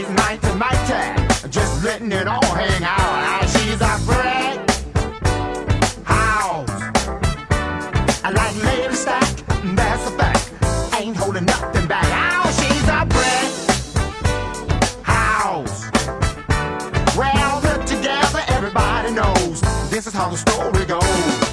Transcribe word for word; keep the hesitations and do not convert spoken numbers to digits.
mighty, mighty, just letting it all hang out. She's a brick house, I like lady stack, that's a fact. Ain't holding nothing back. Oh, she's a brick house, well put together. Everybody knows this is how the story goes.